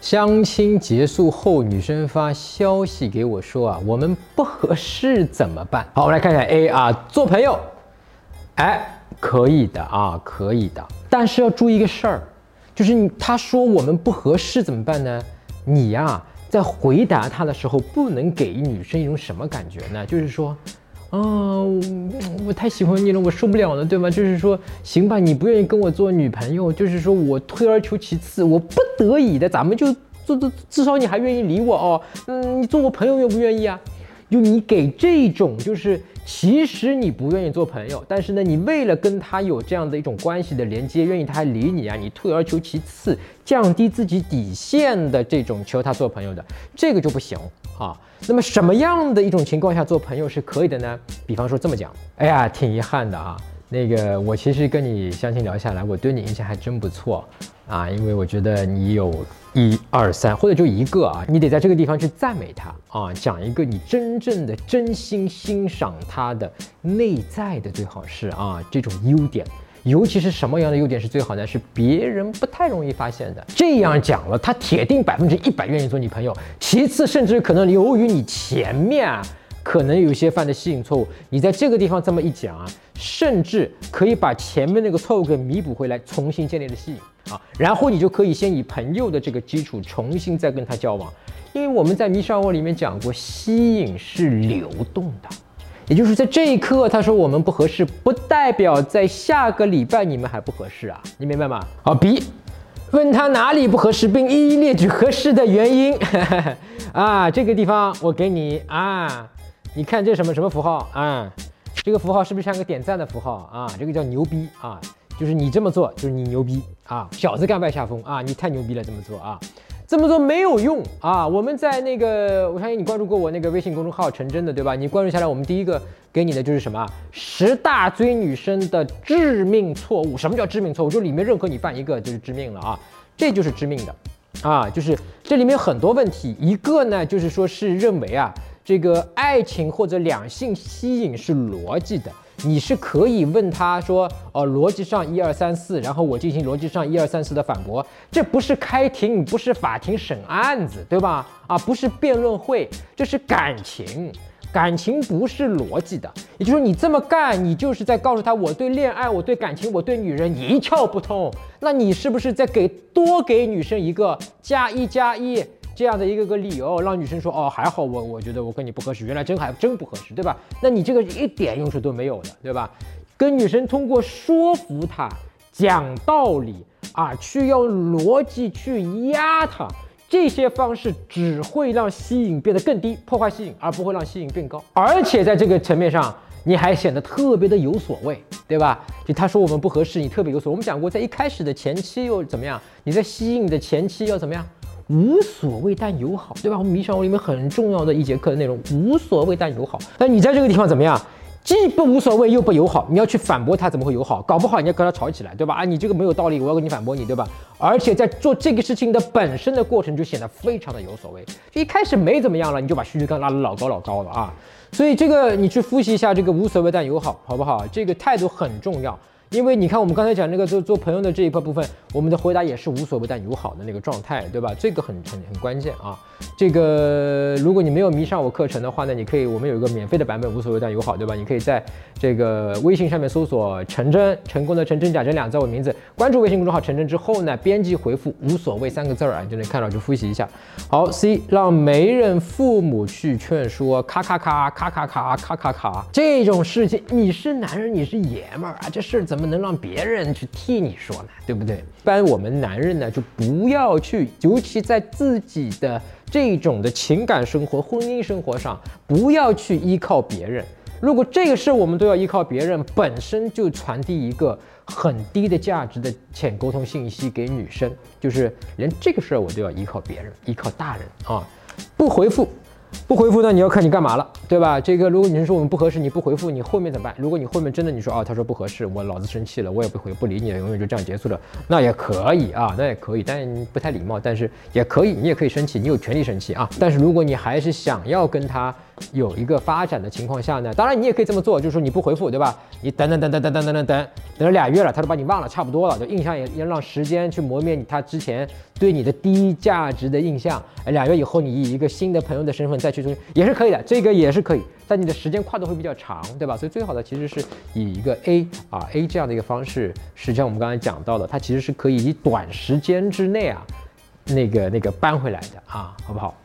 相亲结束后，女生发消息给我说啊，我们不合适怎么办？好，我们来看看 A 啊，做朋友，哎，可以的啊，可以的，但是要注意一个事儿，就是他说我们不合适怎么办呢？你呀，在回答他的时候，不能给女生一种什么感觉呢？就是说。我太喜欢你了，我受不了了，对吧？就是说，行吧，你不愿意跟我做女朋友，就是说我退而求其次，我不得已的，咱们就至少你还愿意理我哦。你做我朋友愿不愿意啊？就你给这种，就是其实你不愿意做朋友，但是呢，你为了跟他有这样的一种关系的连接，愿意他还理你啊，你退而求其次，降低自己底线的这种求他做朋友的，这个就不行啊。那么什么样的一种情况下做朋友是可以的呢？比方说这么讲，哎呀，挺遗憾的啊，那个我其实跟你相亲聊下来，我对你印象还真不错啊，因为我觉得你有1、2、3，或者就一个啊，你得在这个地方去赞美他啊，讲一个你真正的真心欣赏他的内在的最好是啊这种优点。尤其是什么样的优点是最好呢？是别人不太容易发现的。这样讲了，他铁定100%愿意做你朋友。其次，甚至可能由于你前面可能有一些犯的吸引错误，你在这个地方这么一讲啊，甚至可以把前面那个错误给弥补回来，重新建立了吸引啊，然后你就可以先以朋友的这个基础重新再跟他交往。因为我们在迷上我里面讲过，吸引是流动的。也就是在这一刻，他说我们不合适，不代表在下个礼拜你们还不合适啊，你明白吗？好 ，B， 问他哪里不合适，并一一列举合适的原因。啊，这个地方我给你啊，你看这什么符号啊？这个符号是不是像个点赞的符号啊？这个叫牛逼啊，就是你这么做就是你牛逼啊，小子甘拜下风啊，你太牛逼了这么做啊。这么做没有用啊！我们在那个，我相信你关注过我那个微信公众号陈真的，对吧？你关注下来，我们第一个给你的就是什么？10大追女生的致命错误。什么叫致命错误？就里面任何你犯一个就是致命了啊！这就是致命的啊！就是这里面很多问题。一个呢，就是说是认为啊，这个爱情或者两性吸引是逻辑的。你是可以问他说，逻辑上1、2、3、4，然后我进行逻辑上1、2、3、4的反驳，这不是开庭，不是法庭审案子，对吧？啊，不是辩论会，这是感情，感情不是逻辑的。也就是说，你这么干，你就是在告诉他，我对恋爱，我对感情，我对女人一窍不通。那你是不是在多给女生一个+1+1？这样的一个理由，让女生说还好我觉得我跟你不合适，原来真不合适，对吧？那你这个一点用处都没有的，对吧？跟女生通过说服她、讲道理啊，去用逻辑去压她，这些方式只会让吸引变得更低，破坏吸引，而不会让吸引变高。而且在这个层面上，你还显得特别的有所谓，对吧？就他说我们不合适，你特别有所谓。我们讲过，在一开始的前期又怎么样？你在吸引的前期要怎么样？无所谓但友好，对吧？我们迷上我里面很重要的一节课的内容，无所谓但友好。但你在这个地方怎么样？既不无所谓又不友好，你要去反驳他，怎么会友好？搞不好你要跟他吵起来，对吧？啊，你这个没有道理，我要跟你反驳你，对吧？而且在做这个事情的本身的过程就显得非常的有所谓。就一开始没怎么样了，你就把需求感拉得老高了啊！所以这个你去复习一下这个无所谓但友好，好不好？这个态度很重要。因为你看，我们刚才讲那个做朋友的这一部分，我们的回答也是无所谓但友好的那个状态，对吧？这个很关键啊。这个如果你没有迷上我课程的话呢，你可以，我们有一个免费的版本，无所谓但友好，对吧？你可以在这个微信上面搜索陈真，成功的陈真假真2字我名字，关注微信公众号陈真之后呢，编辑回复无所谓3个字啊，你就能看到，就复习一下。好 ，C 让媒人父母去劝说，咔咔咔，这种事情你是男人你是爷们儿啊，这事怎么能让别人去替你说呢？对不对？一般我们男人呢就不要去，尤其在自己的这种的情感生活、婚姻生活上，不要去依靠别人。如果这个事我们都要依靠别人，本身就传递一个很低的价值的浅沟通信息给女生，就是连这个事我都要依靠别人，依靠大人啊，不回复呢，你要看你干嘛了，对吧？这个如果女生说我们不合适，你不回复，你后面怎么办？如果你后面真的你说他说不合适，我老子生气了，我也不理你了，永远就这样结束了，那也可以啊，那也可以，但不太礼貌，但是也可以，你也可以生气，你有权利生气啊。但是如果你还是想要跟他有一个发展的情况下呢，当然你也可以这么做，就是说你不回复，对吧？你等了2月了，他都把你忘了，差不多了，就印象也让时间去磨灭他之前对你的低价值的印象。2月以后，你以一个新的朋友的身份再去做，也是可以的，这个也是可以，但你的时间跨度会比较长，对吧？所以最好的其实是以一个 A 这样的一个方式，实际上我们刚才讲到的，它其实是可以以短时间之内啊，那个扳回来的啊，好不好？